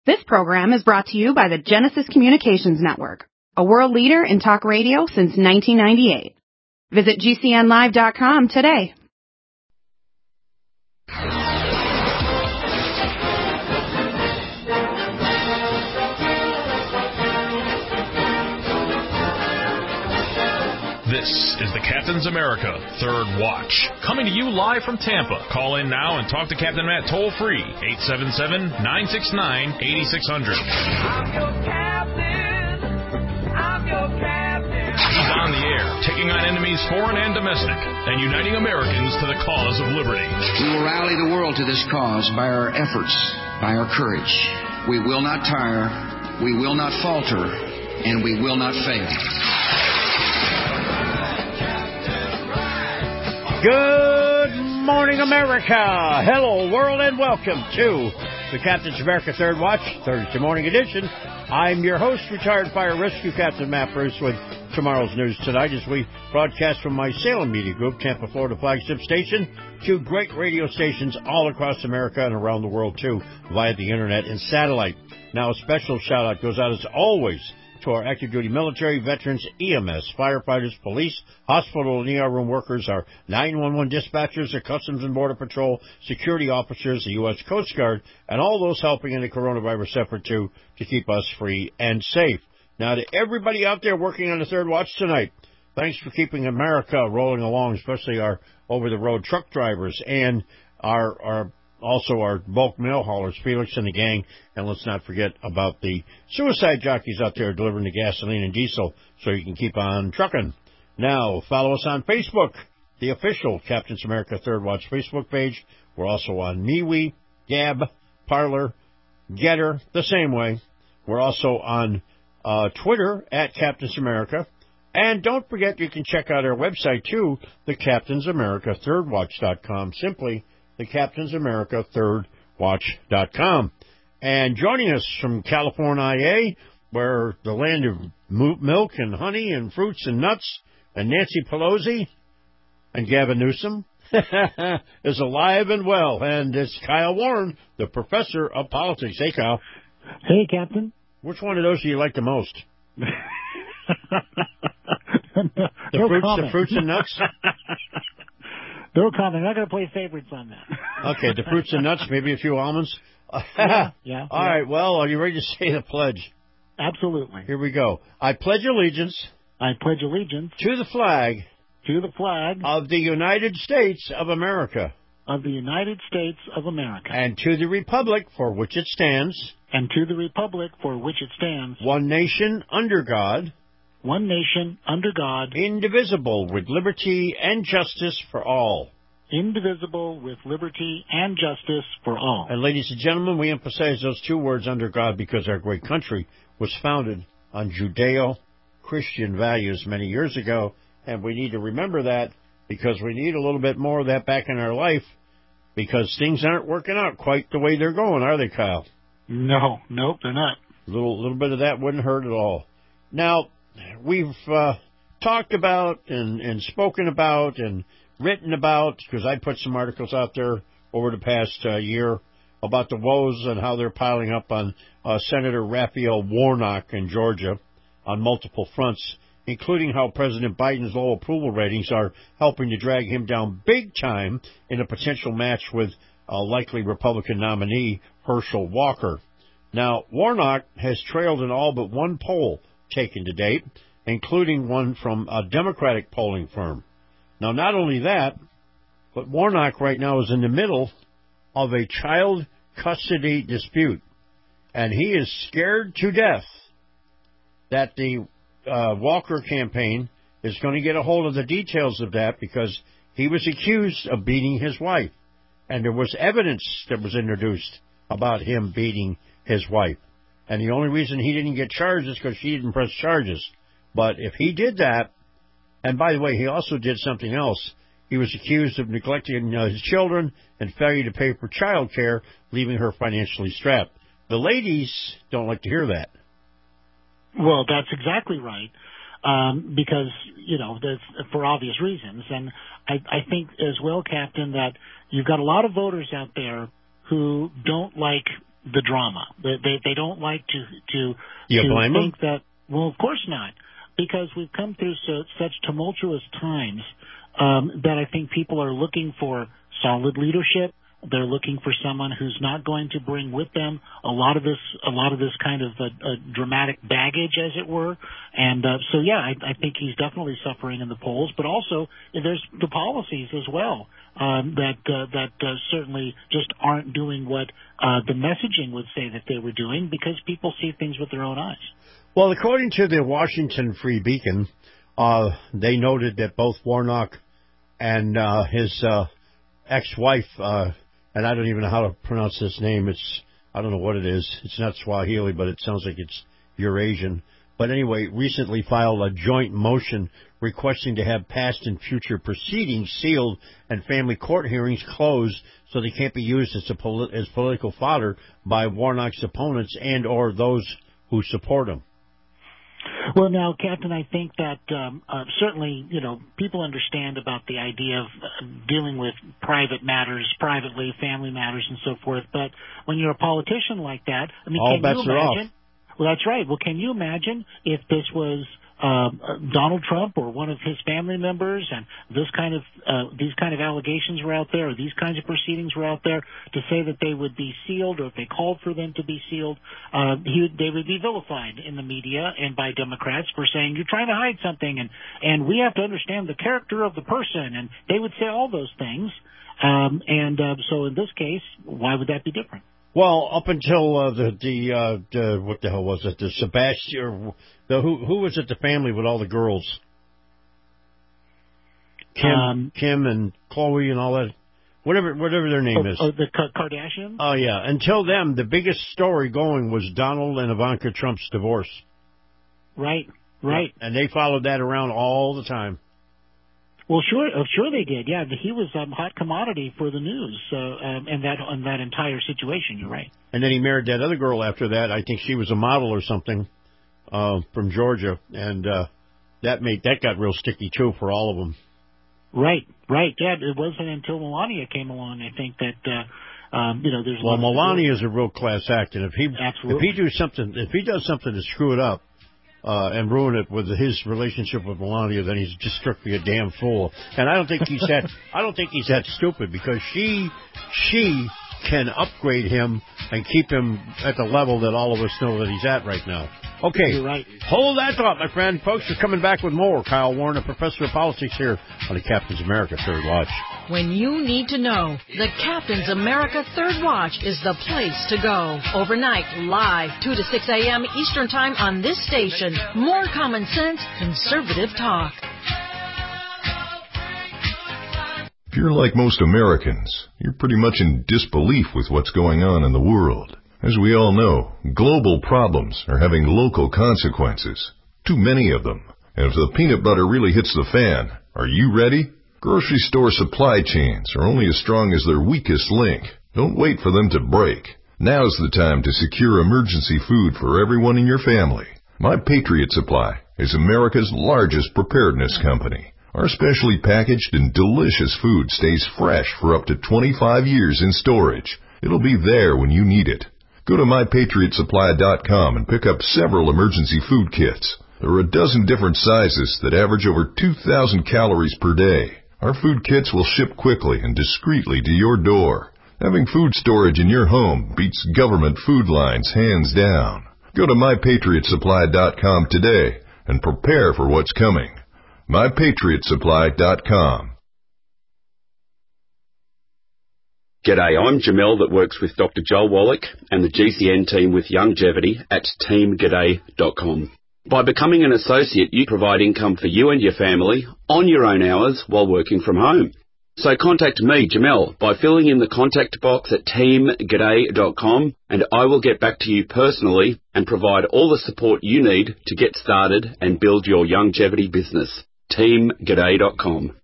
This program is brought to you by the Genesis Communications Network, a world leader in talk radio since 1998. Visit GCNlive.com today. This is the Captain's America Third Watch, coming to you live from Tampa. Call in now and talk to Captain Matt toll-free, 877-969-8600. I'm your captain. I'm your captain. He's on the air, taking on enemies foreign and domestic, and uniting Americans to the cause of liberty. We will rally the world to this cause by our efforts, by our courage. We will not tire, we will not falter, and we will not fail. Good morning, America. Hello, world, and welcome to the Captain's America Third Watch, Thursday morning edition. I'm your host, retired fire rescue captain Matt Bruce, with tomorrow's news tonight as we broadcast from my Salem Media Group, Tampa, Florida flagship station, to great radio stations all across America and around the world, too, via the internet and satellite. Now, a special shout-out goes out, as always, to our active duty military, veterans, EMS, firefighters, police, hospital and ER room workers, our 911 dispatchers, the Customs and Border Patrol, security officers, the U.S. Coast Guard, and all those helping in the coronavirus effort to keep us free and safe. Now, to everybody out there working on the Third Watch tonight, thanks for keeping America rolling along, especially our over-the-road truck drivers and our bulk mail haulers, Felix and the gang, and let's not forget about the suicide jockeys out there delivering the gasoline and diesel so you can keep on trucking. Now, follow us on Facebook, the official Captain's America Third Watch Facebook page. We're also on MeWe, Gab, Parler, Getter, the same way. We're also on Twitter at Captain's America. And don't forget, you can check out our website, too, the CaptainsAmericaThirdWatch.com, simply the Captain's America ThirdWatch.com. And joining us from California, where the land of milk and honey and fruits and nuts, and Nancy Pelosi and Gavin Newsom is alive and well. And it's Kyle Warren, the professor of politics. Hey, Kyle. Hey, Captain. Which one of those do you like the most? The fruits and nuts? No comment. I'm not going to play favorites on that. Okay, the fruits and nuts, maybe a few almonds. Yeah. All right, well, are you ready to say the pledge? Absolutely. Here we go. I pledge allegiance. I pledge allegiance. To the flag. To the flag. Of the United States of America. Of the United States of America. And to the republic for which it stands. And to the republic for which it stands. One nation, under God. One nation, under God. Indivisible, with liberty and justice for all. Indivisible, with liberty and justice for all. And ladies and gentlemen, we emphasize those two words, under God, because our great country was founded on Judeo-Christian values many years ago. And we need to remember that, because we need a little bit more of that back in our life, because things aren't working out quite the way they're going, are they, Kyle? No, nope, they're not. A little bit of that wouldn't hurt at all. Now, we've talked about and spoken about and written about, because I put some articles out there over the past year about the woes and how they're piling up on Senator Raphael Warnock in Georgia on multiple fronts, including how President Biden's low approval ratings are helping to drag him down big time in a potential match with a likely Republican nominee, Herschel Walker. Now, Warnock has trailed in all but one poll taken to date, including one from a Democratic polling firm. Now, not only that, but Warnock right now is in the middle of a child custody dispute, and he is scared to death that the Walker campaign is going to get a hold of the details of that, because he was accused of beating his wife, and there was evidence that was introduced about him beating his wife. And the only reason he didn't get charged is because she didn't press charges. But if he did that, and by the way, he also did something else. He was accused of neglecting his children and failure to pay for child care, leaving her financially strapped. The ladies don't like to hear that. Well, that's exactly right, because, that's for obvious reasons. And I think as well, Captain, that you've got a lot of voters out there who don't like the drama. They don't like to blame think them? that. Well, of course not, because we've come through such tumultuous times that I think people are looking for solid leadership. They're looking for someone who's not going to bring with them a lot of this kind of dramatic baggage, as it were. And so, yeah, I think he's definitely suffering in the polls. But also, there's the policies as well that certainly just aren't doing what the messaging would say that they were doing, because people see things with their own eyes. Well, according to the Washington Free Beacon, they noted that both Warnock and his ex-wife, and I don't even know how to pronounce this name. I don't know what it is. It's not Swahili, but it sounds like it's Eurasian. But anyway, recently filed a joint motion requesting to have past and future proceedings sealed and family court hearings closed so they can't be used as political fodder by Warnock's opponents and or those who support him. Well, now, Captain, I think that certainly, people understand about the idea of dealing with private matters, privately, family matters, and so forth. But when you're a politician like that, I mean, all can bets you imagine? are off. Well, that's right. Well, can you imagine if this was Donald Trump or one of his family members, and these kind of allegations were out there, or these kinds of proceedings were out there, to say that they would be sealed, or if they called for them to be sealed, they would be vilified in the media and by Democrats for saying you're trying to hide something, and we have to understand the character of the person, and they would say all those things. So in this case, why would that be different? Well, up until what the hell was it? The Sebastian, who was it? The family with all the girls, Kim and Chloe and all that, whatever their name is. Oh, the Kardashians. Oh yeah. Until them, the biggest story going was Donald and Ivanka Trump's divorce. Right. Yeah. And they followed that around all the time. Well, sure they did. Yeah, he was hot commodity for the news, and that entire situation. You're right. And then he married that other girl after that. I think she was a model or something from Georgia, and that got real sticky too for all of them. Right. Yeah, it wasn't until Melania came along, I think, that there's. Well, Melania is a real class act, and if he does something to screw it up. And ruin it with his relationship with Melania, then he's just strictly a damn fool. And I don't think he's that stupid, because she can upgrade him and keep him at the level that all of us know that he's at right now. Okay, you're right. Hold that thought, my friend. Folks, we're coming back with more. Kyle Warren, a professor of politics here on the Captain's America Third Watch. When you need to know, the Captain's America Third Watch is the place to go. Overnight, live, 2 to 6 a.m. Eastern Time on this station. More common sense, conservative talk. If you're like most Americans, you're pretty much in disbelief with what's going on in the world. As we all know, global problems are having local consequences. Too many of them. And if the peanut butter really hits the fan, are you ready? Grocery store supply chains are only as strong as their weakest link. Don't wait for them to break. Now's the time to secure emergency food for everyone in your family. My Patriot Supply is America's largest preparedness company. Our specially packaged and delicious food stays fresh for up to 25 years in storage. It'll be there when you need it. Go to MyPatriotSupply.com and pick up several emergency food kits. There are a dozen different sizes that average over 2,000 calories per day. Our food kits will ship quickly and discreetly to your door. Having food storage in your home beats government food lines hands down. Go to MyPatriotSupply.com today and prepare for what's coming. MyPatriotSupply.com. G'day, I'm Jamel that works with Dr. Joel Wallach and the GCN team with Longevity at teamg'day.com. By becoming an associate, you provide income for you and your family on your own hours while working from home. So contact me, Jamel, by filling in the contact box at teamg'day.com, and I will get back to you personally and provide all the support you need to get started and build your longevity business. teamg'day.com.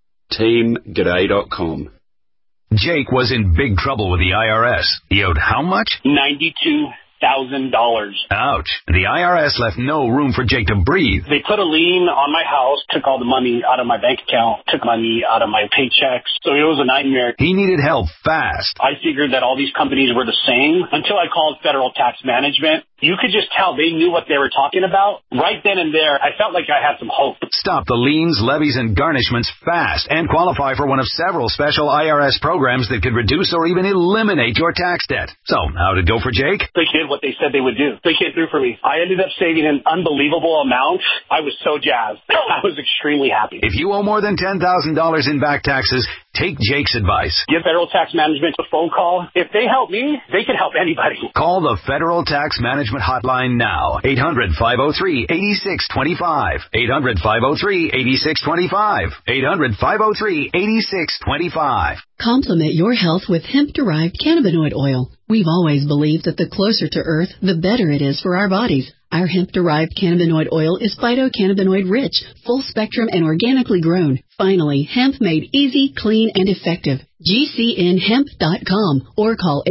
teamg'day.com. Jake was in big trouble with the IRS. He owed how much? $92,000. Ouch. The IRS left no room for Jake to breathe. They put a lien on my house, took all the money out of my bank account, took money out of my paychecks. So it was a nightmare. He needed help fast. I figured that all these companies were the same until I called Federal Tax Management. You could just tell they knew what they were talking about. Right then and there, I felt like I had some hope. Stop the liens, levies, and garnishments fast and qualify for one of several special IRS programs that could reduce or even eliminate your tax debt. So, how'd it go for Jake? They did what they said they would do. They came through for me. I ended up saving an unbelievable amount. I was so jazzed. I was extremely happy. If you owe more than $10,000 in back taxes, take Jake's advice. Give Federal Tax Management a phone call. If they help me, they can help anybody. Call the Federal Tax Management Hotline now. 800-503-8625. 800-503-8625. 800-503-8625. Complement your health with hemp-derived cannabinoid oil. We've always believed that the closer to Earth, the better it is for our bodies. Our hemp-derived cannabinoid oil is phytocannabinoid rich, full spectrum, and organically grown. Finally, hemp made easy, clean, and effective. GCNhemp.com or call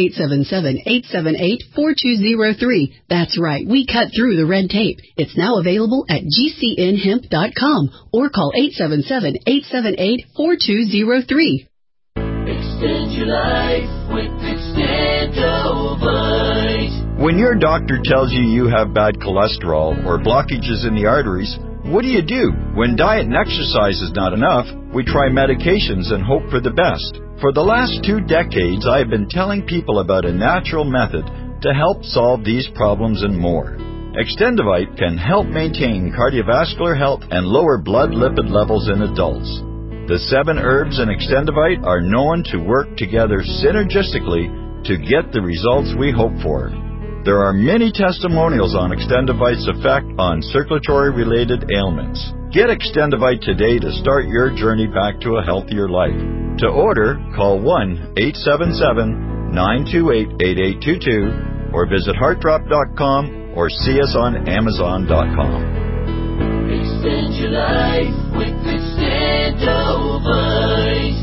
877-878-4203. That's right, we cut through the red tape. It's now available at GCNhemp.com or call 877-878-4203. Extend your life with Extendovite. When your doctor tells you you have bad cholesterol or blockages in the arteries, what do? When diet and exercise is not enough, we try medications and hope for the best. For the last 2 decades, I have been telling people about a natural method to help solve these problems and more. Extendovite can help maintain cardiovascular health and lower blood lipid levels in adults. The 7 herbs in Extendovite are known to work together synergistically to get the results we hope for. There are many testimonials on Extendovite's effect on circulatory-related ailments. Get Extendovite today to start your journey back to a healthier life. To order, call 1-877-928-8822 or visit heartdrop.com or see us on amazon.com. Extend your life with Extendovite.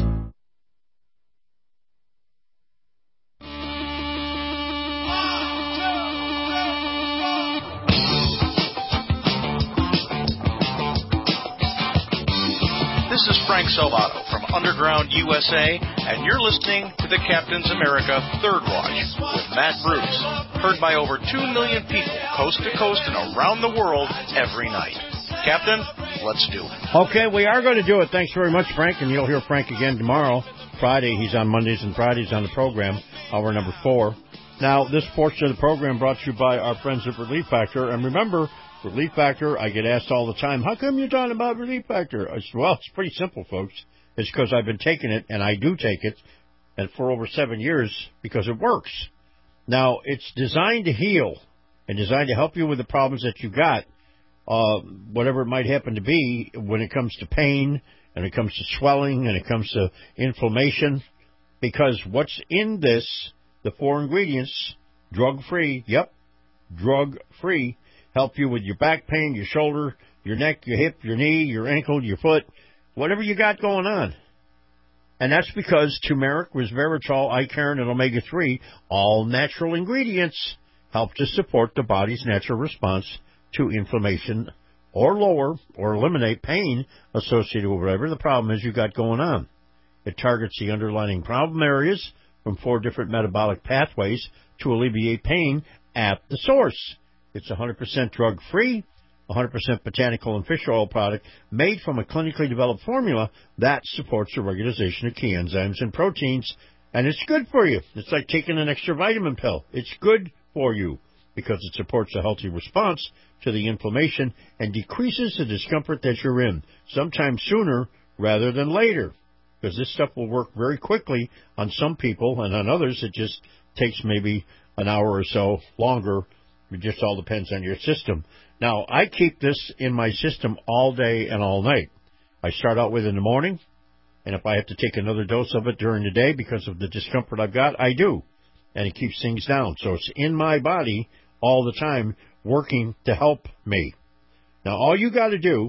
This is Frank Salvato from Underground USA, and you're listening to the Captain's America Third Watch with Matt Bruce, heard by over 2 million people coast to coast and around the world every night. Captain, let's do it. Okay, we are going to do it. Thanks very much, Frank, and you'll hear Frank again tomorrow. Friday, he's on Mondays and Fridays on the program, hour number 4. Now, this portion of the program brought to you by our friends at Relief Factor, and remember, Relief Factor, I get asked all the time, how come you're talking about Relief Factor? I said, well, it's pretty simple, folks. It's because I've been taking it, and I do take it, and for over 7 years, because it works. Now, it's designed to heal and designed to help you with the problems that you got, whatever it might happen to be when it comes to pain, and it comes to swelling, and it comes to inflammation, because what's in this, the 4 ingredients, drug-free, drug-free, help you with your back pain, your shoulder, your neck, your hip, your knee, your ankle, your foot, whatever you got going on. And that's because turmeric, resveratrol, icaron, and omega-3, all natural ingredients, help to support the body's natural response to inflammation or lower or eliminate pain associated with whatever the problem is you got going on. It targets the underlying problem areas from 4 different metabolic pathways to alleviate pain at the source. It's 100% drug-free, 100% botanical and fish oil product made from a clinically developed formula that supports the regularization of key enzymes and proteins, and it's good for you. It's like taking an extra vitamin pill. It's good for you because it supports a healthy response to the inflammation and decreases the discomfort that you're in, sometimes sooner rather than later, because this stuff will work very quickly on some people, and on others it just takes maybe an hour or so longer. It just all depends on your system. Now, I keep this in my system all day and all night. I start out with it in the morning, and if I have to take another dose of it during the day because of the discomfort I've got, I do. And it keeps things down. So it's in my body all the time working to help me. Now, all you got to do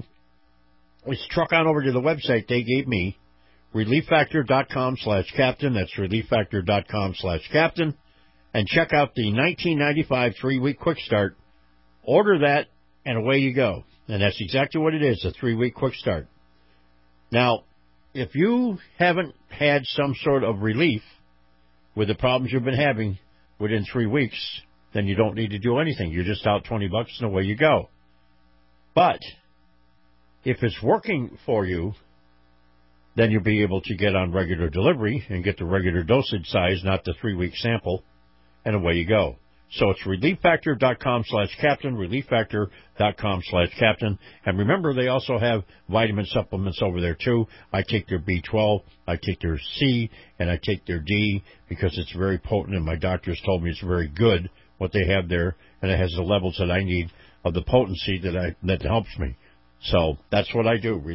is truck on over to the website they gave me, relieffactor.com/captain. That's relieffactor.com/captain. and check out the 1995 3-week quick start. Order that, and away you go. And that's exactly what it is, a 3-week quick start. Now, if you haven't had some sort of relief with the problems you've been having within 3 weeks, then you don't need to do anything. You're just out $20 and away you go. But if it's working for you, then you'll be able to get on regular delivery and get the regular dosage size, not the 3-week sample, and away you go. So it's ReliefFactor.com/Captain, ReliefFactor.com/Captain. And remember, they also have vitamin supplements over there, too. I take their B12, I take their C, and I take their D because it's very potent, and my doctors told me it's very good, what they have there, and it has the levels that I need of the potency that helps me. So that's what I do,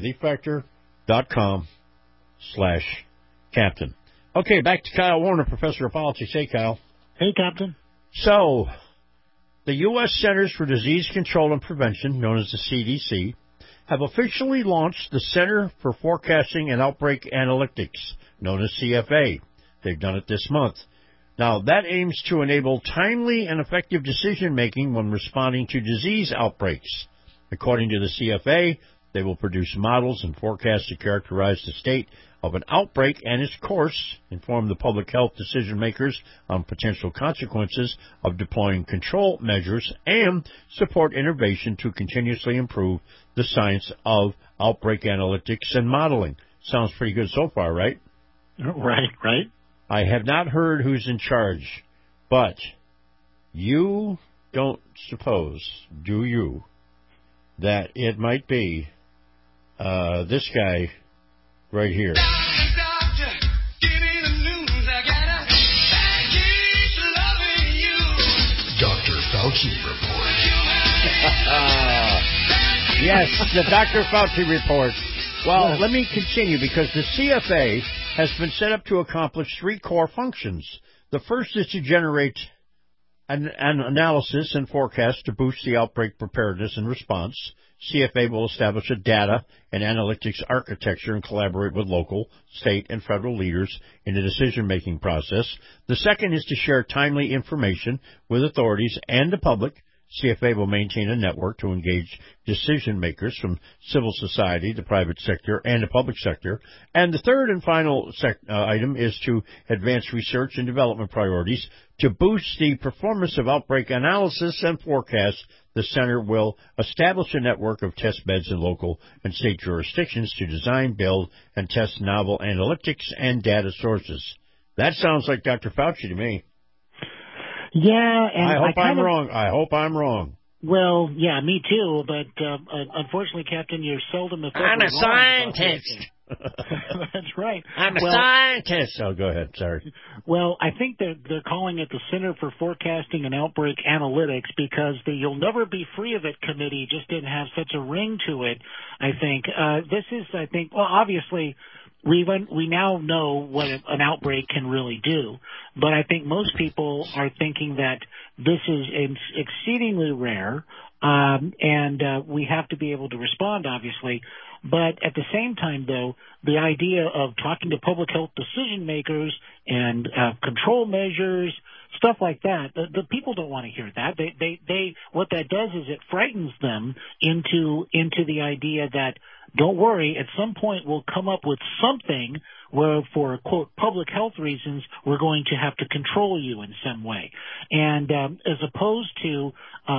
ReliefFactor.com/Captain. Okay, back to Kyle Warner, Professor of Politics. Hey, Kyle. Hey, Captain. So, the U.S. Centers for Disease Control and Prevention, known as the CDC, have officially launched the Center for Forecasting and Outbreak Analytics, known as CFA. They've done it this month. Now, that aims to enable timely and effective decision-making when responding to disease outbreaks. According to the CFA, they will produce models and forecasts to characterize the state of an outbreak and its course, inform the public health decision-makers on potential consequences of deploying control measures, and support innovation to continuously improve the science of outbreak analytics and modeling. Sounds pretty good so far, right? Right. I have not heard who's in charge, but you don't suppose, do you, that it might be this guy right here. Dr. Fauci Report. Yes, the Dr. Fauci Report. Well, let me continue, because the CFA has been set up to accomplish 3 core functions. The first is to generate an analysis and forecast to boost the outbreak preparedness and response. CFA will establish a data and analytics architecture and collaborate with local, state, and federal leaders in the decision-making process. The second is to share timely information with authorities and the public. CFA will maintain a network to engage decision-makers from civil society, the private sector, and the public sector. And the third and final item is to advance research and development priorities to boost the performance of outbreak analysis and forecast. The center will establish a network of test beds in local and state jurisdictions to design, build, and test novel analytics and data sources. That sounds like Dr. Fauci to me. Yeah, and I hope I'm wrong. I hope I'm wrong. Well, yeah, me too. But unfortunately, Captain, you're seldom. I'm a scientist. That's right. I'm a scientist. Oh, go ahead. Sorry. Well, I think they're calling it the Center for Forecasting and Outbreak Analytics because the You'll Never Be Free of It committee just didn't have such a ring to it. I think this is. I think. Well, obviously. We now know what an outbreak can really do, but I think most people are thinking that this is exceedingly rare, and we have to be able to respond, obviously. But at the same time, though, the idea of talking to public health decision makers and control measures, stuff like that, the people don't want to hear that. They what that does is it frightens them into the idea that, don't worry, at some point we'll come up with something where, for, quote, public health reasons, we're going to have to control you in some way. And as opposed to,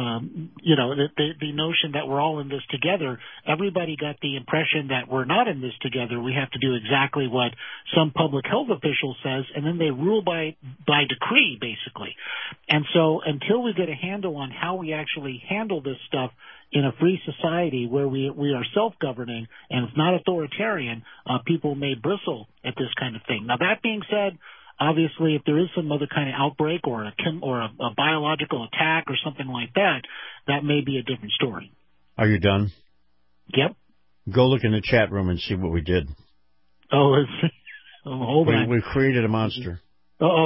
the notion that we're all in this together, everybody got the impression that we're not in this together. We have to do exactly what some public health official says, and then they rule by decree, basically. And so until we get a handle on how we actually handle this stuff in a free society where we are self-governing and it's not authoritarian, people may bristle at this kind of thing. Now, that being said, obviously, if there is some other kind of outbreak or a biological attack or something like that, that may be a different story. Are you done? Yep. Go look in the chat room and see what we did. Oh, hold on. We created a monster. Uh-oh.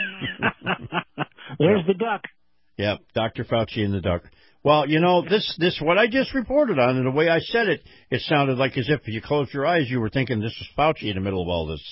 There's the duck. Yep, Dr. Fauci and the duck. Well, this what I just reported on, and the way I said it, it sounded like as if you closed your eyes, you were thinking this was Fauci in the middle of all this.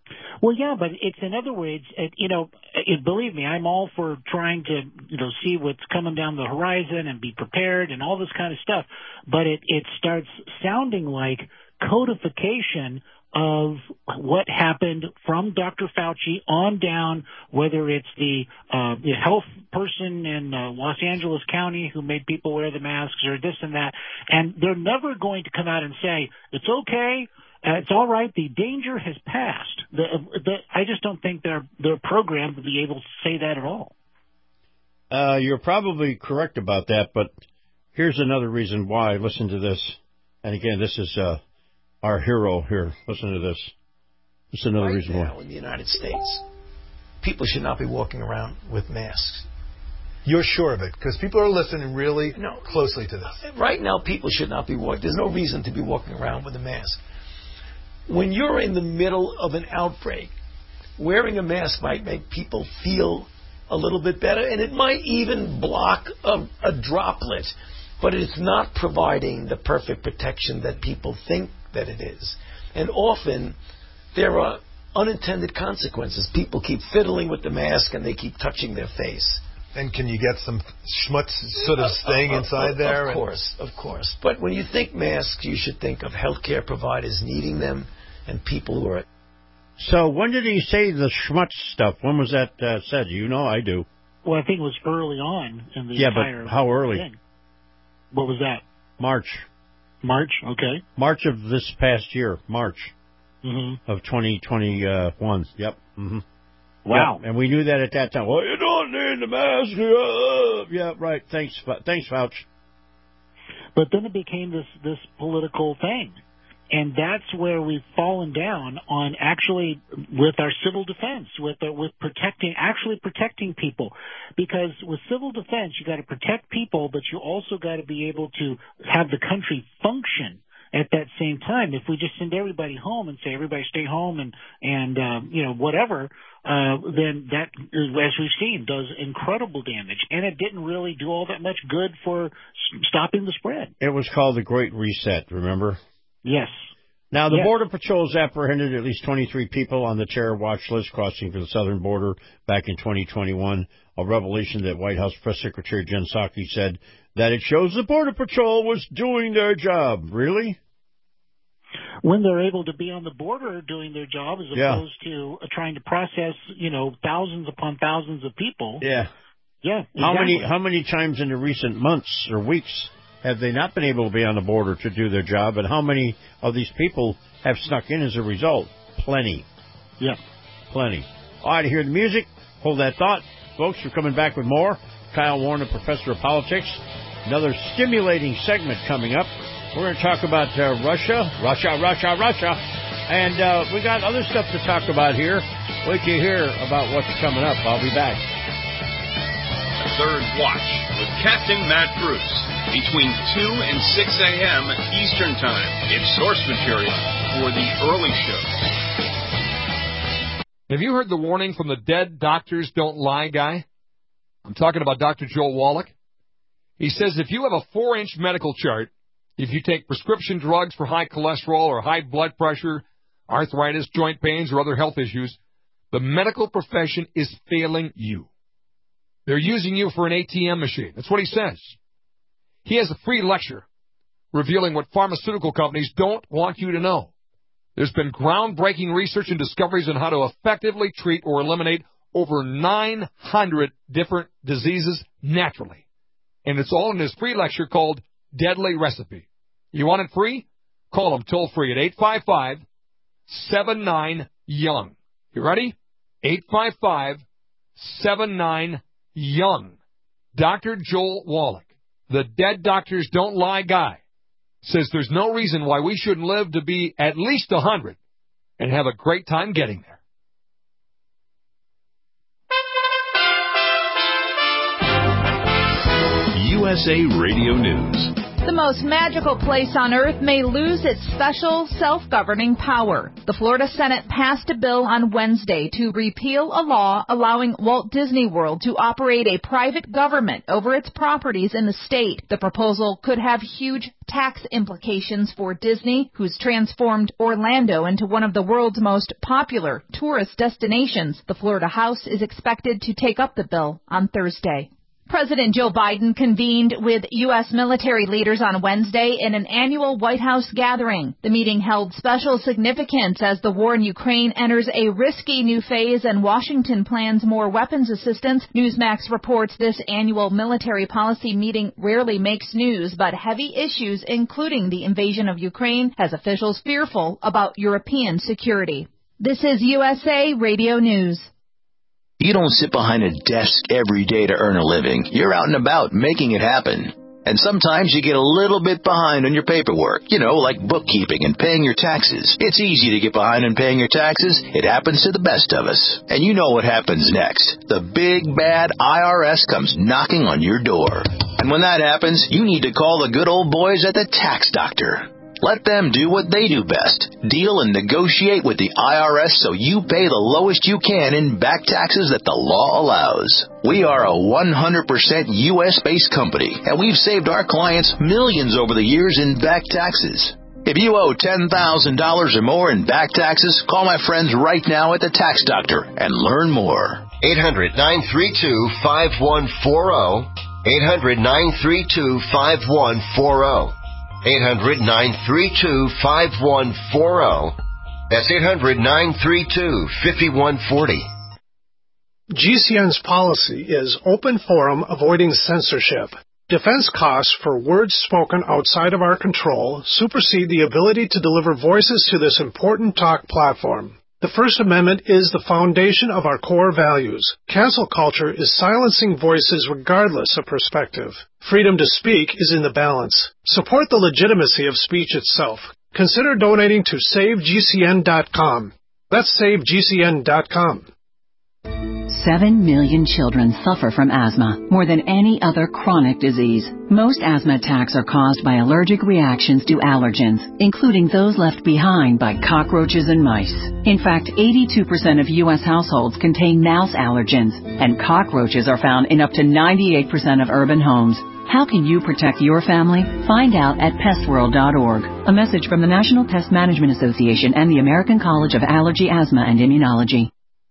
Well, yeah, but it's in other words, believe me, I'm all for trying to, see what's coming down the horizon and be prepared and all this kind of stuff. But it starts sounding like codification of what happened from Dr. Fauci on down, whether it's the health person in Los Angeles County who made people wear the masks or this and that. And they're never going to come out and say, it's okay. It's all right. The danger has passed. I just don't think they're programmed to be able to say that at all. You're probably correct about that, but here's another reason why. Listen to this. And again, this is our hero here. Listen to this. This is another reason why. Right now in the United States, people should not be walking around with masks. You're sure of it? Because people are listening really closely to this. Right now, people should not be walking. There's no reason to be walking around with a mask. When you're in the middle of an outbreak, wearing a mask might make people feel a little bit better, and it might even block a droplet, but it's not providing the perfect protection that people think that it is. And often, there are unintended consequences. People keep fiddling with the mask, and they keep touching their face. And can you get some schmutz sort of staying inside there? Of course. But when you think masks, you should think of healthcare providers needing them and people who are... So when did he say the schmutz stuff? When was that said? You know I do. Well, I think it was early on in the entire... Yeah, but how early? Thing. What was that? March, okay. March of this past year, March of 2021. Yep. Mm-hmm. Wow. Yeah, and we knew that at that time. Well, you don't need the mask. Yeah, right. Thanks, Fauci. But then it became this political thing. And that's where we've fallen down on actually with our civil defense, with protecting people. Because with civil defense, you got to protect people, but you also got to be able to have the country function at that same time. If we just send everybody home and say everybody stay home and whatever, then that, as we've seen, does incredible damage. And it didn't really do all that much good for stopping the spread. It was called the Great Reset, remember? Yes. Now, the Border Patrol has apprehended at least 23 people on the terror watch list crossing for the southern border back in 2021, a revelation that White House Press Secretary Jen Psaki said that it shows the Border Patrol was doing their job. Really? When they're able to be on the border doing their job as opposed to trying to process, thousands upon thousands of people. Yeah. Yeah. Exactly. How many times in the recent months or weeks have they not been able to be on the border to do their job, and how many of these people have snuck in as a result? Plenty. Yeah. Plenty. All right, hear the music. Hold that thought. Folks, we're coming back with more. Kyle Warner, Professor of Politics. Another stimulating segment coming up. We're going to talk about Russia. And we got other stuff to talk about here. Wait till you hear about what's coming up. I'll be back. Third Watch with Captain Matt Bruce. Between 2 and 6 a.m. Eastern Time. It's source material for the early show. Have you heard the warning from the Dead Doctors Don't Lie guy? I'm talking about Dr. Joel Wallach. He says if you have a 4-inch medical chart, if you take prescription drugs for high cholesterol or high blood pressure, arthritis, joint pains, or other health issues, the medical profession is failing you. They're using you for an ATM machine. That's what he says. He has a free lecture revealing what pharmaceutical companies don't want you to know. There's been groundbreaking research and discoveries on how to effectively treat or eliminate over 900 different diseases naturally. And it's all in his free lecture called Deadly Recipe. You want it free? Call him toll-free at 855-79-YOUNG. You ready? 855-79-YOUNG. Dr. Joel Wallach, the Dead Doctors Don't Lie guy, says there's no reason why we shouldn't live to be at least 100 and have a great time getting there. USA Radio News. The most magical place on earth may lose its special self-governing power. The Florida Senate passed a bill on Wednesday to repeal a law allowing Walt Disney World to operate a private government over its properties in the state. The proposal could have huge tax implications for Disney, who's transformed Orlando into one of the world's most popular tourist destinations. The Florida House is expected to take up the bill on Thursday. President Joe Biden convened with U.S. military leaders on Wednesday in an annual White House gathering. The meeting held special significance as the war in Ukraine enters a risky new phase and Washington plans more weapons assistance. Newsmax reports this annual military policy meeting rarely makes news, but heavy issues, including the invasion of Ukraine, has officials fearful about European security. This is USA Radio News. You don't sit behind a desk every day to earn a living. You're out and about making it happen. And sometimes you get a little bit behind on your paperwork, like bookkeeping and paying your taxes. It's easy to get behind on paying your taxes. It happens to the best of us. And you know what happens next. The big, bad IRS comes knocking on your door. And when that happens, you need to call the good old boys at the Tax Doctor. Let them do what they do best. Deal and negotiate with the IRS so you pay the lowest you can in back taxes that the law allows. We are a 100% U.S.-based company, and we've saved our clients millions over the years in back taxes. If you owe $10,000 or more in back taxes, call my friends right now at the Tax Doctor and learn more. 800-932-5140. 800-932-5140. 800-932-5140. That's 800-932-5140. GCN's policy is open forum, avoiding censorship. Defense costs for words spoken outside of our control supersede the ability to deliver voices to this important talk platform. The First Amendment is the foundation of our core values. Cancel culture is silencing voices regardless of perspective. Freedom to speak is in the balance. Support the legitimacy of speech itself. Consider donating to SaveGCN.com. That's SaveGCN.com. 7 million children suffer from asthma, more than any other chronic disease. Most asthma attacks are caused by allergic reactions to allergens, including those left behind by cockroaches and mice. In fact, 82% of U.S. households contain mouse allergens, and cockroaches are found in up to 98% of urban homes. How can you protect your family? Find out at pestworld.org. A message from the National Pest Management Association and the American College of Allergy, Asthma, and Immunology.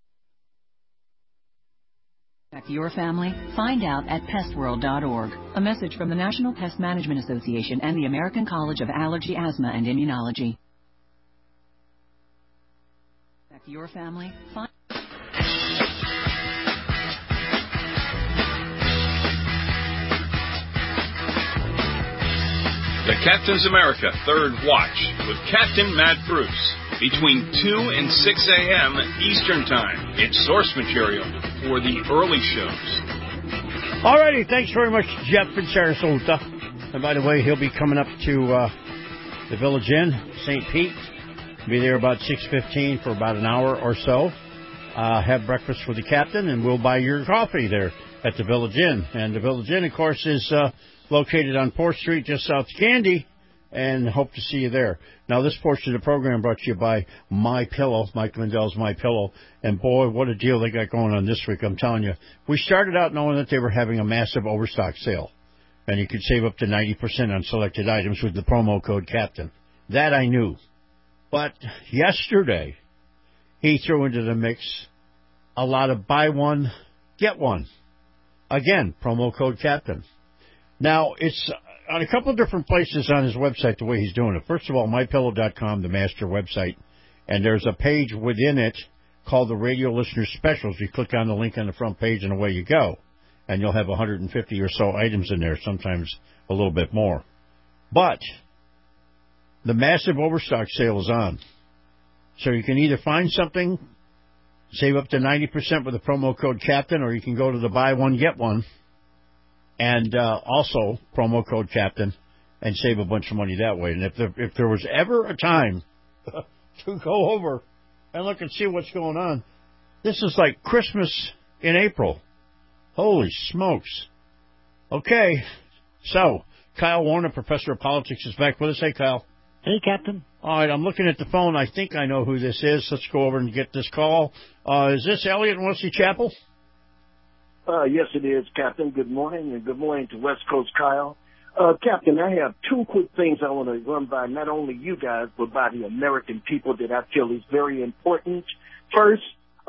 Protect your family? Find out at pestworld.org. A message from the National Pest Management Association and the American College of Allergy, Asthma, and Immunology. Protect your family? Find The Captain's America Third Watch with Captain Matt Bruce. Between 2 and 6 a.m. Eastern Time. It's source material for the early shows. All righty. Thanks very much, Jeff in Sarasota. And by the way, he'll be coming up to the Village Inn, St. Pete. Be there about 6:15 for about an hour or so. Have breakfast with the captain, and we'll buy your coffee there at the Village Inn. And the Village Inn, of course, is located on 4th Street, just south of Candy, and hope to see you there. Now, this portion of the program brought to you by MyPillow, Mike Lindell's MyPillow. And, boy, what a deal they got going on this week, I'm telling you. We started out knowing that they were having a massive overstock sale, and you could save up to 90% on selected items with the promo code CAPTAIN. That I knew. But yesterday, he threw into the mix a lot of buy one, get one. Again, promo code CAPTAIN. Now, it's on a couple of different places on his website, the way he's doing it. First of all, MyPillow.com, the master website, and there's a page within it called the Radio Listener Specials. You click on the link on the front page, and away you go. And you'll have 150 or so items in there, sometimes a little bit more. But the massive overstock sale is on. So you can either find something, save up to 90% with the promo code CAPTAIN, or you can go to the buy one, get one. And also, promo code CAPTAIN, and save a bunch of money that way. And if there was ever a time to go over and look and see what's going on, this is like Christmas in April. Holy smokes. Okay, so Kyle Warner, professor of politics, is back with us. Hey, Kyle. Hey, Captain. All right, I'm looking at the phone. I think I know who this is. Let's go over and get this call. Is this Elliot in Wesley Chapel? Yes, it is, Captain. Good morning, and good morning to West Coast Kyle. Captain, I have two quick things I want to run by not only you guys, but by the American people that I feel is very important. First,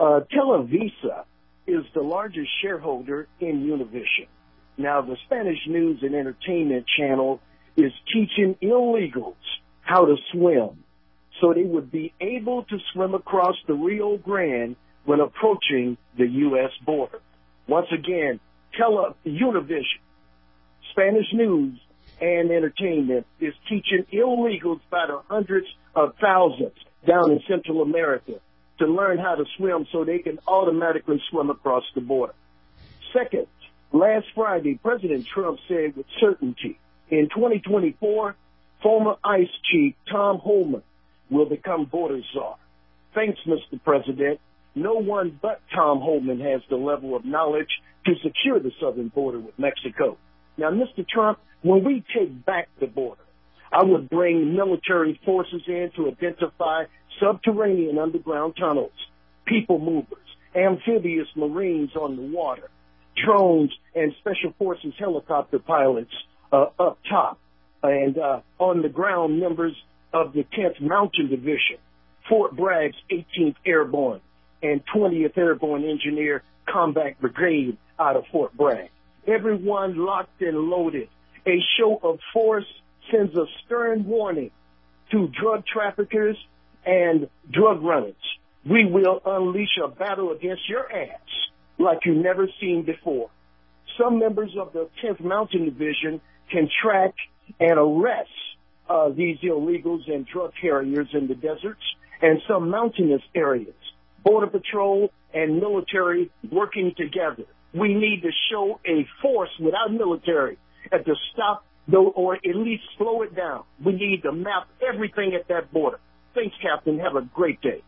Televisa is the largest shareholder in Univision. Now, the Spanish News and Entertainment Channel is teaching illegals how to swim, so they would be able to swim across the Rio Grande when approaching the U.S. border. Once again, Univision, Spanish News and Entertainment is teaching illegals by the hundreds of thousands down in Central America to learn how to swim so they can automatically swim across the border. Second, last Friday, President Trump said with certainty, in 2024, former ICE Chief Tom Homan will become border czar. Thanks, Mr. President. No one but Tom Homan has the level of knowledge to secure the southern border with Mexico. Now, Mr. Trump, when we take back the border, I would bring military forces in to identify subterranean underground tunnels, people movers, amphibious marines on the water, drones and special forces helicopter pilots up top, and on the ground members of the 10th Mountain Division, Fort Bragg's 18th Airborne, and 20th Airborne Engineer Combat Brigade out of Fort Bragg. Everyone locked and loaded. A show of force sends a stern warning to drug traffickers and drug runners. We will unleash a battle against your ass like you've never seen before. Some members of the 10th Mountain Division can track and arrest these illegals and drug carriers in the deserts and some mountainous areas. Border Patrol and military working together. We need to show a force without military and to stop, or at least slow it down. We need to map everything at that border. Thanks, Captain. Have a great day.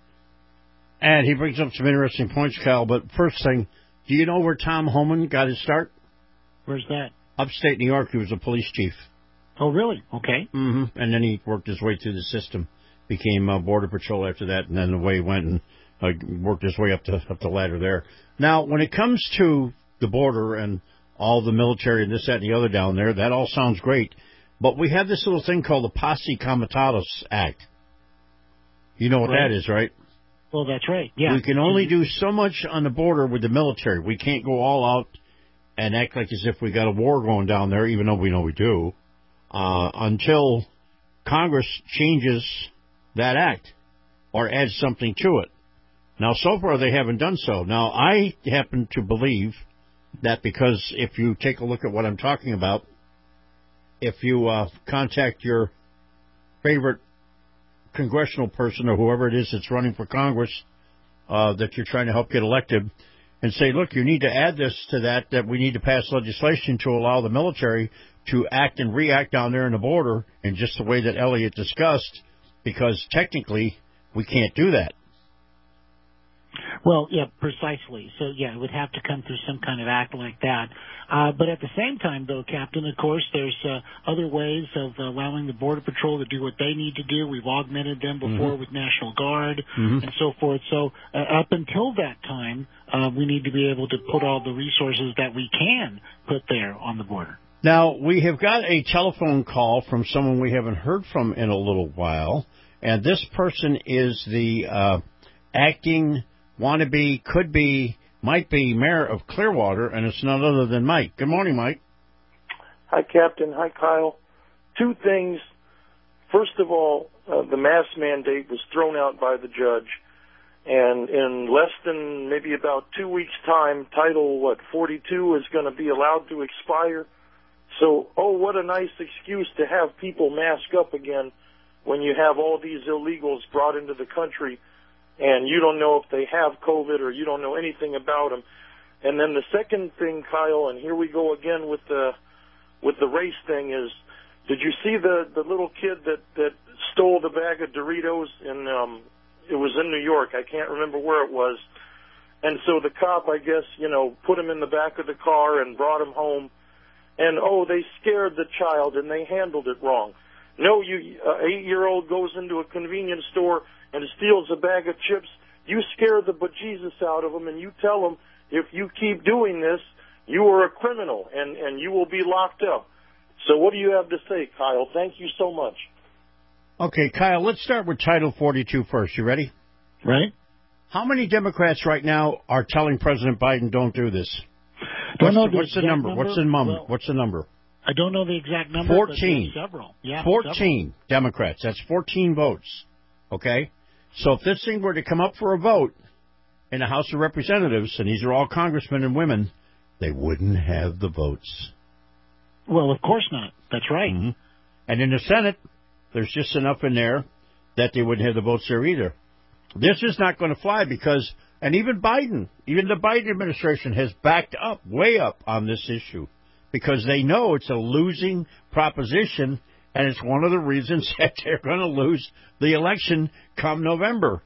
And he brings up some interesting points, Cal. But first thing, do you know where Tom Homan got his start? Where's that? Upstate New York. He was a police chief. Oh, really? Okay. Mm-hmm. And then he worked his way through the system, became Border Patrol after that, and then away he went and worked his way up the ladder there. Now, when it comes to the border and all the military and this, that, and the other down there, that all sounds great. But we have this little thing called the Posse Comitatus Act. You know what that is, right? Well, that's right, yeah. We can only do so much on the border with the military. We can't go all out and act like as if we got a war going down there, even though we know we do, until Congress changes that act or adds something to it. Now, so far, they haven't done so. Now, I happen to believe that because if you take a look at what I'm talking about, if you contact your favorite congressional person or whoever it is that's running for Congress that you're trying to help get elected and say, look, you need to add this to that we need to pass legislation to allow the military to act and react down there in the border in just the way that Elliot discussed, because technically we can't do that. Well, yeah, precisely. So, yeah, it would have to come through some kind of act like that. But at the same time, though, Captain, of course, there's other ways of allowing the Border Patrol to do what they need to do. We've augmented them before with National Guard and so forth. So up until that time, we need to be able to put all the resources that we can put there on the border. Now, we have got a telephone call from someone we haven't heard from in a little while, and this person is the acting wannabe, could be, might be mayor of Clearwater, and it's none other than Mike. Good morning, Mike. Hi, Captain. Hi, Kyle. Two things. First of all, the mask mandate was thrown out by the judge, and in less than maybe about 2 weeks' time, Title, 42 is going to be allowed to expire. So, what a nice excuse to have people mask up again when you have all these illegals brought into the country and you don't know if they have COVID or you don't know anything about them. And then the second thing, Kyle, and here we go again with the race thing, is did you see the little kid that stole the bag of Doritos it was in New York. I can't remember where it was. And so the cop, I guess, put him in the back of the car and brought him home. and, they scared the child and they handled it wrong. No, 8-year-old goes into a convenience store and steals a bag of chips. You scare the bejesus out of them, and you tell them, if you keep doing this, you are a criminal, and you will be locked up. So what do you have to say, Kyle? Thank you so much. Okay, Kyle, let's start with Title 42 first. You ready? Right. How many Democrats right now are telling President Biden, don't do this? What's the number? What's the number? I don't know the exact number. 14. But several. Yeah, 14 several. Democrats. That's 14 votes. Okay? So if this thing were to come up for a vote in the House of Representatives, and these are all congressmen and women, they wouldn't have the votes. Well, of course not. That's right. Mm-hmm. And in the Senate, there's just enough in there that they wouldn't have the votes there either. This is not going to fly because, and even the Biden administration has backed up, way up on this issue because they know it's a losing proposition, and it's one of the reasons that they're going to lose the election come November.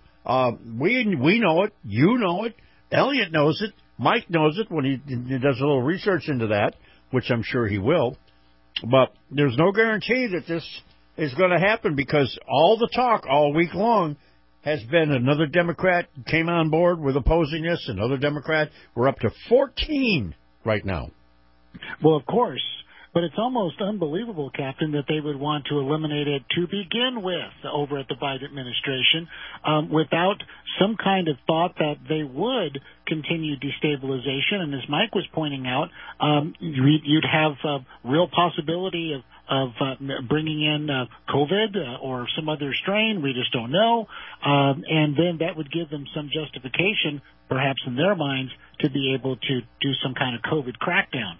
We know it. You know it. Elliot knows it. Mike knows it when he does a little research into that, which I'm sure he will. But there's no guarantee that this is going to happen because all the talk all week long has been another Democrat came on board with opposing this, another Democrat. We're up to 14 right now. Well, of course. But it's almost unbelievable, Captain, that they would want to eliminate it to begin with over at the Biden administration without some kind of thought that they would continue destabilization. And as Mike was pointing out, you'd have real possibility of bringing in COVID or some other strain. We just don't know. And then that would give them some justification, perhaps in their minds, to be able to do some kind of COVID crackdown.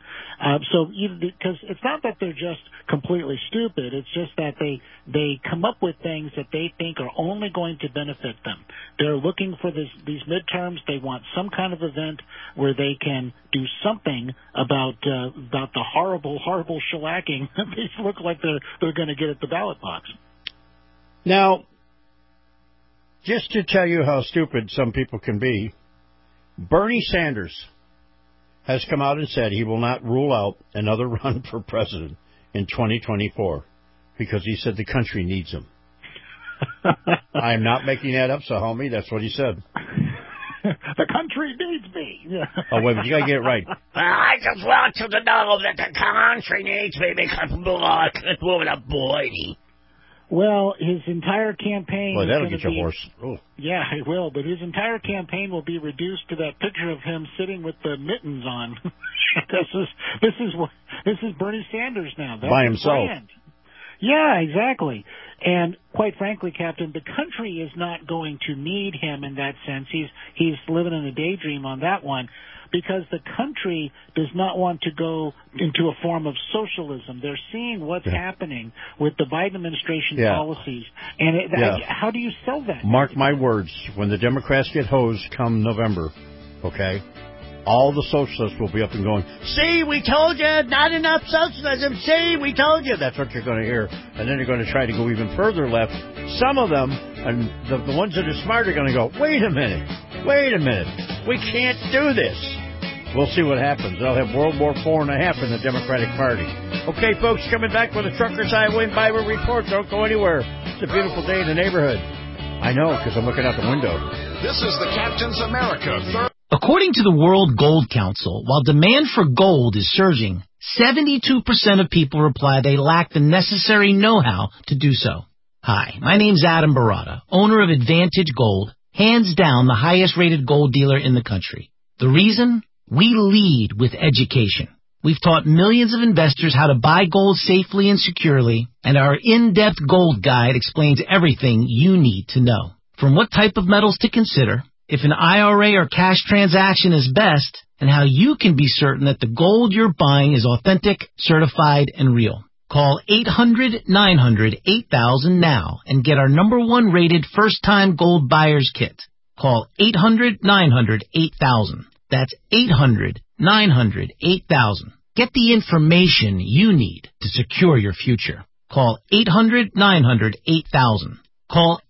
So even because it's not that they're just completely stupid, it's just that they come up with things that they think are only going to benefit them. They're looking for these midterms. They want some kind of event where they can do something about the horrible shellacking that they look like they're going to get at the ballot box. Now, just to tell you how stupid some people can be, Bernie Sanders has come out and said he will not rule out another run for president in 2024 because he said the country needs him. I am not making that up, so homie, that's what he said. The country needs me. Oh, wait, but you got to get it right. I just want you to know that the country needs me because blood is moving up, boy. Well, his entire campaign... Boy, that'll get your horse. Oh. Yeah, it will, but his entire campaign will be reduced to that picture of him sitting with the mittens on. This is Bernie Sanders now. That's by himself. Brand. Yeah, exactly. And quite frankly, Captain, the country is not going to need him in that sense. He's living in a daydream on that one. Because the country does not want to go into a form of socialism. They're seeing what's happening with the Biden administration policies. And how do you sell that? Mark my words, when the Democrats get hosed come November, okay, all the socialists will be up and going, see, we told you, not enough socialism, see, we told you. That's what you're going to hear. And then they're going to try to go even further left. Some of them, and the ones that are smart are going to go, wait a minute, we can't do this. We'll see what happens. They'll have World War IV and a half in the Democratic Party. Okay, folks, coming back with a Truckers Highway and Byway report. Don't go anywhere. It's a beautiful day in the neighborhood. I know, because I'm looking out the window. This is the Captain's America. According to the World Gold Council, while demand for gold is surging, 72% of people reply they lack the necessary know-how to do so. Hi, my name's Adam Barata, owner of Advantage Gold, hands down the highest-rated gold dealer in the country. The reason? We lead with education. We've taught millions of investors how to buy gold safely and securely, and our in-depth gold guide explains everything you need to know. From what type of metals to consider, if an IRA or cash transaction is best, and how you can be certain that the gold you're buying is authentic, certified, and real. Call 800-900-8000 now and get our #1 rated first-time gold buyer's kit. Call 800-900-8000. That's 800-900-8000. Get the information you need to secure your future. Call 800-900-8000. Call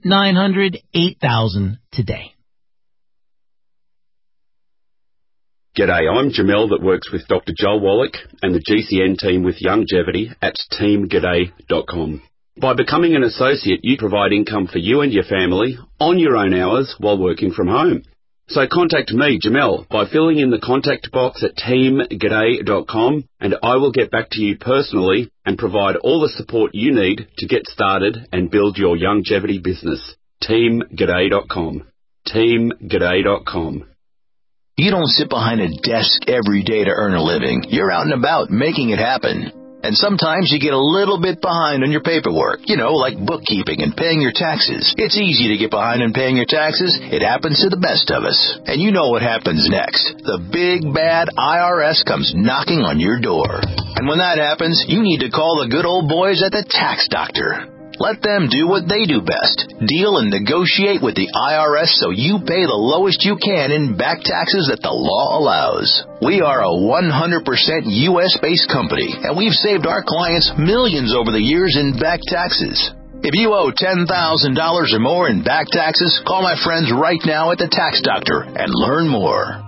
800-900-8000 today. G'day, I'm Jamel that works with Dr. Joel Wallach and the GCN team with Longevity at teamg'day.com. By becoming an associate, you provide income for you and your family on your own hours while working from home. So contact me, Jamel, by filling in the contact box at teamg'day.com, and I will get back to you personally and provide all the support you need to get started and build your longevity business. teamg'day.com. teamg'day.com. You don't sit behind a desk every day to earn a living. You're out and about making it happen. And sometimes you get a little bit behind on your paperwork, like bookkeeping and paying your taxes. It's easy to get behind on paying your taxes. It happens to the best of us. And you know what happens next. The big, bad IRS comes knocking on your door. And when that happens, you need to call the good old boys at the Tax Doctor. Let them do what they do best. Deal and negotiate with the IRS so you pay the lowest you can in back taxes that the law allows. We are a 100% U.S.-based company, and we've saved our clients millions over the years in back taxes. If you owe $10,000 or more in back taxes, call my friends right now at the Tax Doctor and learn more.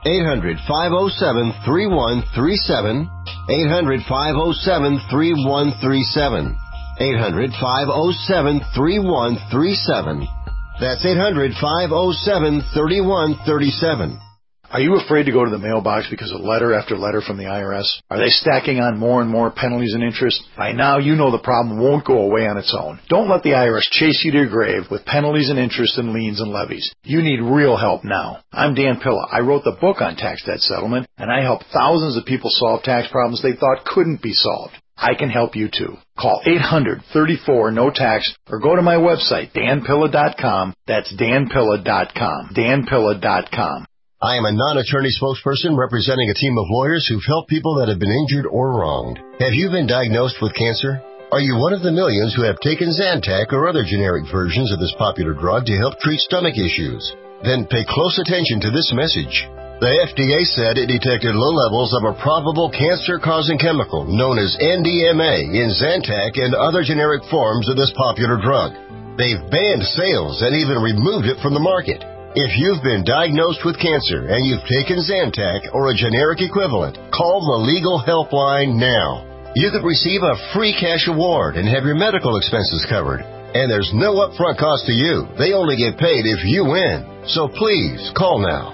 800-507-3137. 800-507-3137. 800-507-3137. That's 800-507-3137. Are you afraid to go to the mailbox because of letter after letter from the IRS? Are they stacking on more and more penalties and interest? By now, you know the problem won't go away on its own. Don't let the IRS chase you to your grave with penalties and interest and liens and levies. You need real help now. I'm Dan Pilla. I wrote the book on tax debt settlement, and I help thousands of people solve tax problems they thought couldn't be solved. I can help you too. Call 800-34-NO-TAX or go to my website, danpilla.com. That's danpilla.com. danpilla.com. I am a non-attorney spokesperson representing a team of lawyers who've helped people that have been injured or wronged. Have you been diagnosed with cancer? Are you one of the millions who have taken Zantac or other generic versions of this popular drug to help treat stomach issues? Then pay close attention to this message. The FDA said it detected low levels of a probable cancer-causing chemical known as NDMA in Zantac and other generic forms of this popular drug. They've banned sales and even removed it from the market. If you've been diagnosed with cancer and you've taken Zantac or a generic equivalent, call the legal helpline now. You could receive a free cash award and have your medical expenses covered. And there's no upfront cost to you. They only get paid if you win. So please, call now.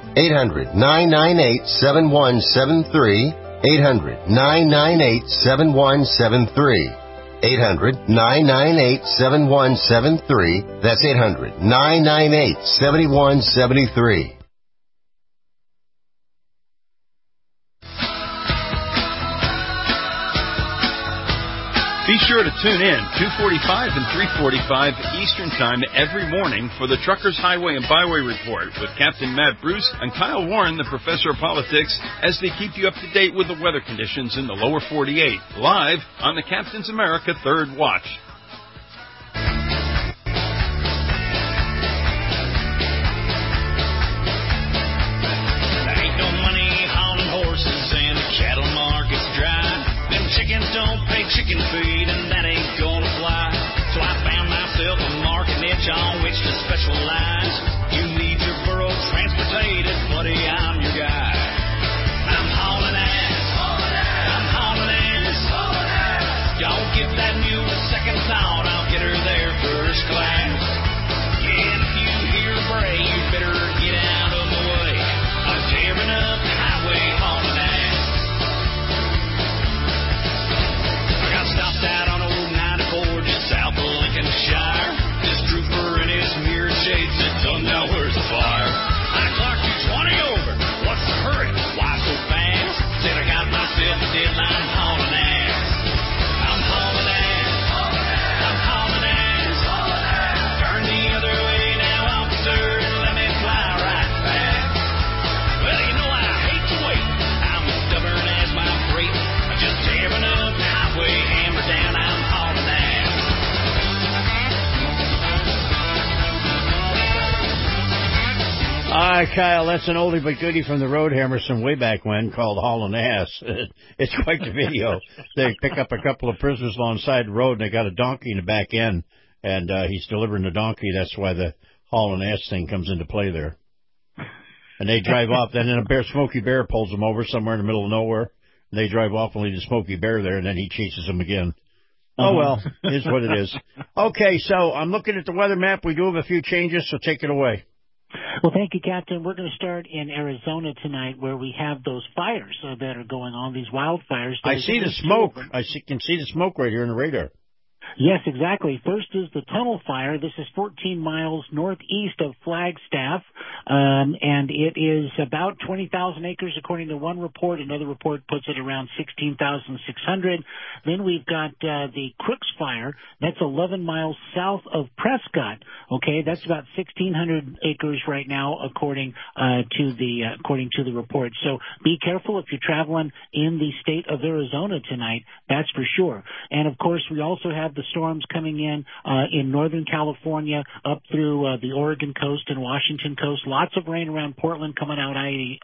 800-998-7173. 800-998-7173. 800-998-7173. That's 800-998-7173. Be sure to tune in 2:45 and 3:45 Eastern Time every morning for the Truckers Highway and Byway Report with Captain Matt Bruce and Kyle Warren, the Professor of Politics, as they keep you up to date with the weather conditions in the lower 48, live on the Captain's America Third Watch. Chickens don't pay chicken feed, and that ain't gonna fly. So I found myself a market niche on which to specialize. You need your burro transported, buddy, I'm your guy. I'm hauling ass. I'm hauling ass. Y'all give that mule a second thought, I'll get her there first class. Yeah, and if you hear bray, you better get out of the way. I'm tearing up the highway, hauling ass. Stopped out on old 94 just south of Lincolnshire. This trooper in his mirror shades said, "Son, now where's the fire?" I clocked you 20 over. What's the hurry? Why so fast? Said I got myself a deadline, hauling ass. I'm hauling ass. I'm hauling ass. Turn the other way now, officer, and let me fly right fast. Well, you know I hate to wait. I'm as stubborn as my freight. I'm just tearing up the highway. Down, I'm hauling ass. All right, Kyle, that's an oldie but goodie from the Roadhammer some way back when called Hauling Ass. It's quite the video. They pick up a couple of prisoners alongside the road, and they got a donkey in the back end, and he's delivering the donkey. That's why the Hauling Ass thing comes into play there. And they drive off. Then a Smokey Bear pulls them over somewhere in the middle of nowhere. And they drive off and leave the Smokey Bear there, and then he chases them again. Oh, well, it is what it is. Okay, so I'm looking at the weather map. We do have a few changes, so take it away. Well, thank you, Captain. We're going to start in Arizona tonight where we have those fires that are going on, these wildfires. I see the smoke. Can see the smoke right here in the radar. Yes, exactly. First is the Tunnel Fire. This is 14 miles northeast of Flagstaff, and it is about 20,000 acres according to one report. Another report puts it around 16,600. Then we've got the Crooks Fire. That's 11 miles south of Prescott. Okay, that's about 1,600 acres right now according to the report. So be careful if you're traveling in the state of Arizona tonight. That's for sure. And of course, we also have the storms coming in Northern California up through the Oregon coast and Washington coast. Lots of rain around Portland coming out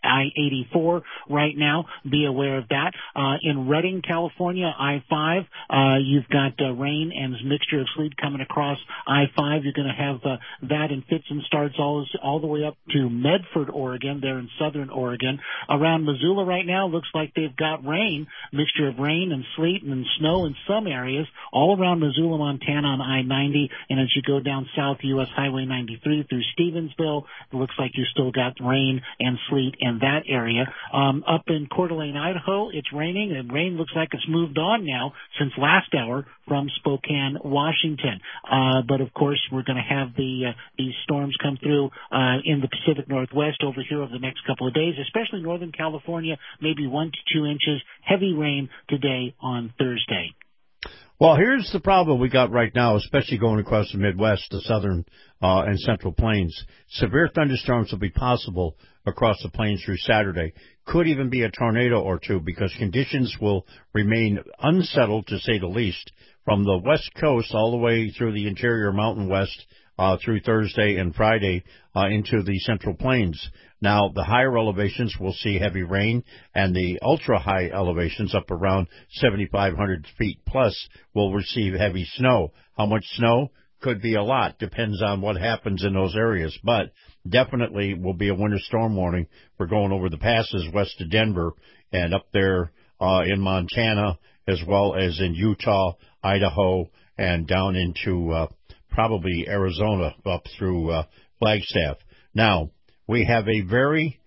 I-84 right now. Be aware of that. In Redding, California, I-5, you've got rain and a mixture of sleet coming across I-5. You're going to have that in fits and starts all the way up to Medford, Oregon. They're in southern Oregon. Around Missoula right now, looks like they've got rain, mixture of rain and sleet and snow in some areas, all around Missoula, Montana on I-90, and as you go down south, U.S. Highway 93 through Stevensville, it looks like you still got rain and sleet in that area. Up in Coeur d'Alene, Idaho, it's raining, and rain looks like it's moved on now since last hour from Spokane, Washington. But of course, we're going to have these storms come through in the Pacific Northwest over here over the next couple of days, especially Northern California, maybe 1 to 2 inches, heavy rain today on Thursday. Well, here's the problem we got right now, especially going across the Midwest, the southern and central plains. Severe thunderstorms will be possible across the plains through Saturday. Could even be a tornado or two because conditions will remain unsettled, to say the least, from the west coast all the way through the interior Mountain West through Thursday and Friday into the central plains. Now, the higher elevations will see heavy rain, and the ultra-high elevations up around 7,500 feet plus will receive heavy snow. How much snow? Could be a lot. Depends on what happens in those areas. But definitely will be a winter storm warning for going over the passes west of Denver and up there in Montana, as well as in Utah, Idaho, and down into probably Arizona up through Flagstaff. Now, we have a very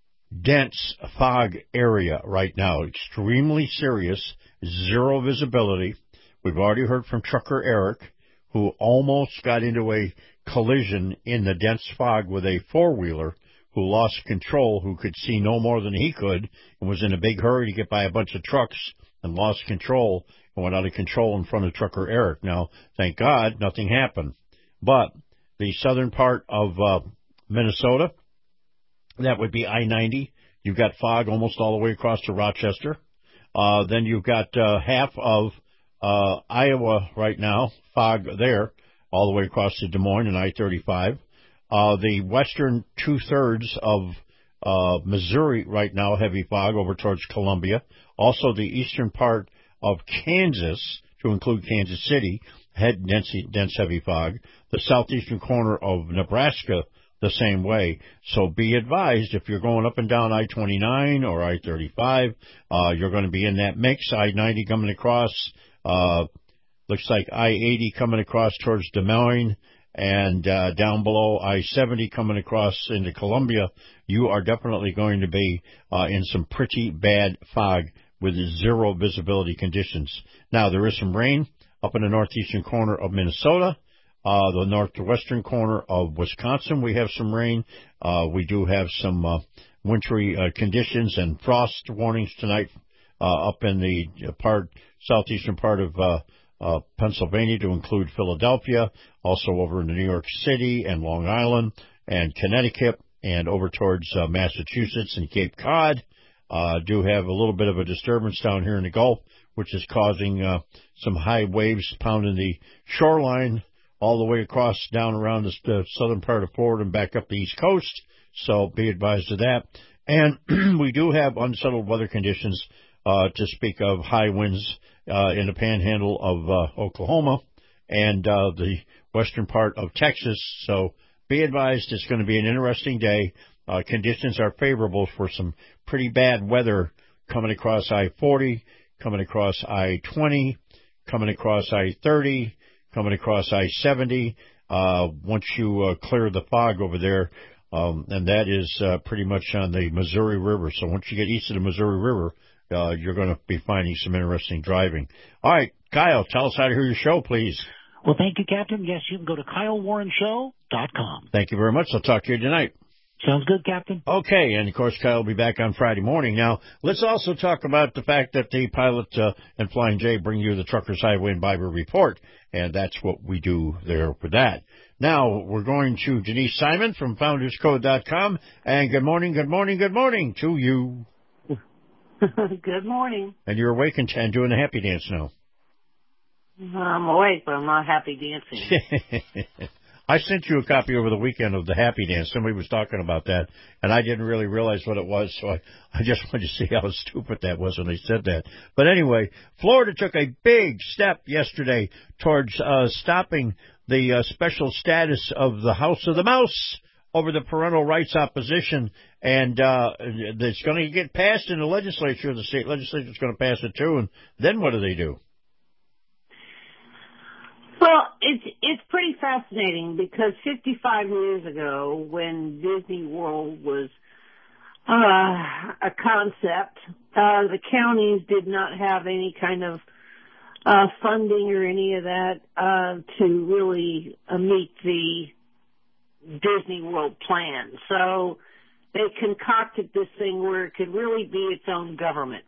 dense fog area right now, extremely serious, zero visibility. We've already heard from Trucker Eric, who almost got into a collision in the dense fog with a four-wheeler who lost control, who could see no more than he could, and was in a big hurry to get by a bunch of trucks and lost control and went out of control in front of Trucker Eric. Now, thank God, nothing happened. But the southern part of Minnesota, that would be I-90. You've got fog almost all the way across to Rochester. Then you've got half of Iowa right now, fog there, all the way across to Des Moines and I-35. The western two-thirds of Missouri right now, heavy fog over towards Columbia. Also the eastern part of Kansas, to include Kansas City, had dense heavy fog. The southeastern corner of Nebraska, the same way. So be advised, if you're going up and down I-29 or I-35, you're going to be in that mix. I-90 coming across, looks like I-80 coming across towards Des Moines, and down below I-70 coming across into Columbia. You are definitely going to be in some pretty bad fog with zero visibility conditions. Now, there is some rain up in the northeastern corner of Minnesota. The northwestern corner of Wisconsin, we have some rain. We do have some wintry conditions and frost warnings tonight up in the southeastern part of Pennsylvania, to include Philadelphia, also over into New York City and Long Island and Connecticut, and over towards Massachusetts and Cape Cod. Do have a little bit of a disturbance down here in the Gulf, which is causing some high waves pounding the shoreline all the way across down around the southern part of Florida and back up the East Coast. So be advised of that. And we do have unsettled weather conditions to speak of, high winds in the panhandle of Oklahoma and the western part of Texas. So be advised, it's going to be an interesting day. conditions are favorable for some pretty bad weather coming across I-40, coming across I-20, coming across I-30, coming across I-70. Once you clear the fog over there, and that is pretty much on the Missouri River. So once you get east of the Missouri River, you're going to be finding some interesting driving. All right, Kyle, tell us how to hear your show, please. Well, thank you, Captain. Yes, you can go to KyleWarrenShow.com. Thank you very much. I'll talk to you tonight. Sounds good, Captain. Okay, and of course, Kyle will be back on Friday morning. Now, let's also talk about the fact that the Pilot and Flying J bring you the Truckers Highway and Byway Report, and that's what we do there for that. Now, we're going to Denise Simon from FoundersCode.com, and good morning to you. Good morning. And you're awake and doing the happy dance now. I'm awake, but I'm not happy dancing. I sent you a copy over the weekend of the happy dance. Somebody was talking about that, and I didn't really realize what it was, so I just wanted to see how stupid that was when they said that. But anyway, Florida took a big step yesterday towards stopping the special status of the House of the Mouse over the parental rights opposition, and it's going to get passed in the legislature. The state legislature is going to pass it too, and then what do? Well, it's pretty fascinating because 55 years ago, when Disney World was a concept, the counties did not have any kind of funding or any of that to really meet the Disney World plan. So they concocted this thing where it could really be its own government.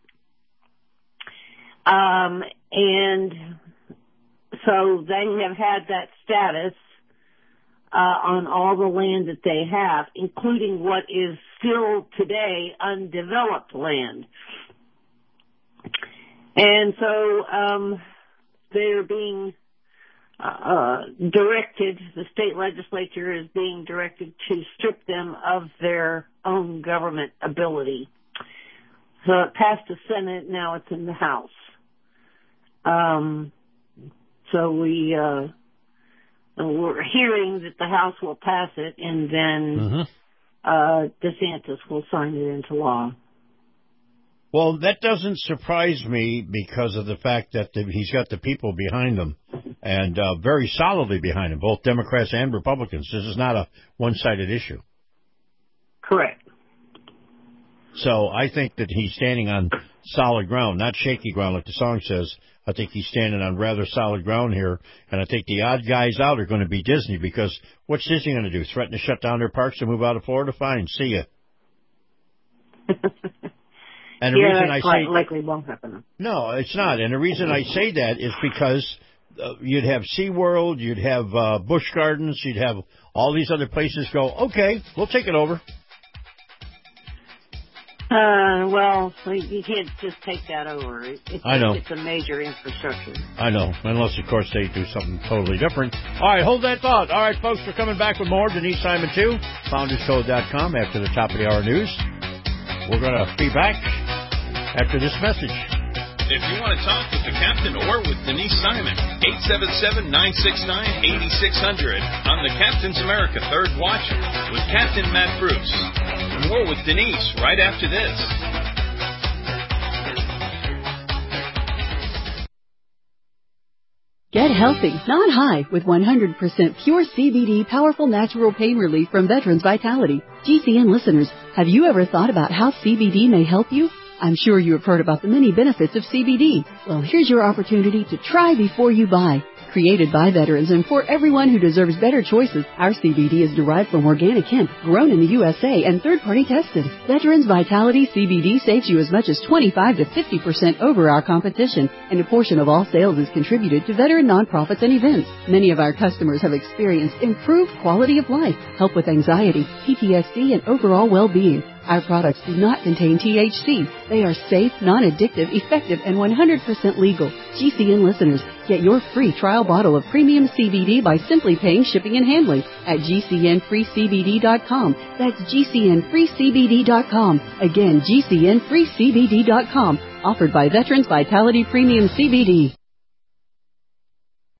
And so they have had that status on all the land that they have, including what is still today undeveloped land. And so they're being directed, the state legislature is being directed to strip them of their own government ability. So it passed the Senate, now it's in the House. So we're hearing that the House will pass it, and then DeSantis will sign it into law. Well, that doesn't surprise me because of the fact that he's got the people behind him, and very solidly behind him, both Democrats and Republicans. This is not a one-sided issue. Correct. So I think that he's standing on solid ground, not shaky ground like the song says. I think he's standing on rather solid ground here, and I think the odd guys out are going to be Disney, because what's Disney going to do? Threaten to shut down their parks and move out of Florida? Fine, see ya. And the reason I say likely won't happen. No, it's not. And the reason I say that is because you'd have SeaWorld, you'd have Busch Gardens, you'd have all these other places go, okay, we'll take it over. Well, you can't just take that over. I know. It's a major infrastructure. I know, unless, of course, they do something totally different. All right, hold that thought. All right, folks, we're coming back with more. Denise Simon, too. FoundersCode.com after the top of the hour news. We're going to be back after this message. If you want to talk with the captain or with Denise Simon, 877-969-8600 on the Captain's America Third Watch with Captain Matt Bruce. More with Denise right after this. Get healthy, not high, with 100% pure CBD powerful natural pain relief from Veterans Vitality. GCN listeners, have you ever thought about how CBD may help you? I'm sure you have heard about the many benefits of CBD. Well, here's your opportunity to try before you buy. Created by veterans and for everyone who deserves better choices, our CBD is derived from organic hemp, grown in the USA and third-party tested. Veterans Vitality CBD saves you as much as 25 to 50% over our competition, and a portion of all sales is contributed to veteran nonprofits and events. Many of our customers have experienced improved quality of life, help with anxiety, PTSD, and overall well-being. Our products do not contain THC. They are safe, non-addictive, effective, and 100% legal. GCN listeners, get your free trial bottle of premium CBD by simply paying shipping and handling at GCNFreeCBD.com. That's GCNFreeCBD.com. Again, GCNFreeCBD.com. Offered by Veterans Vitality Premium CBD.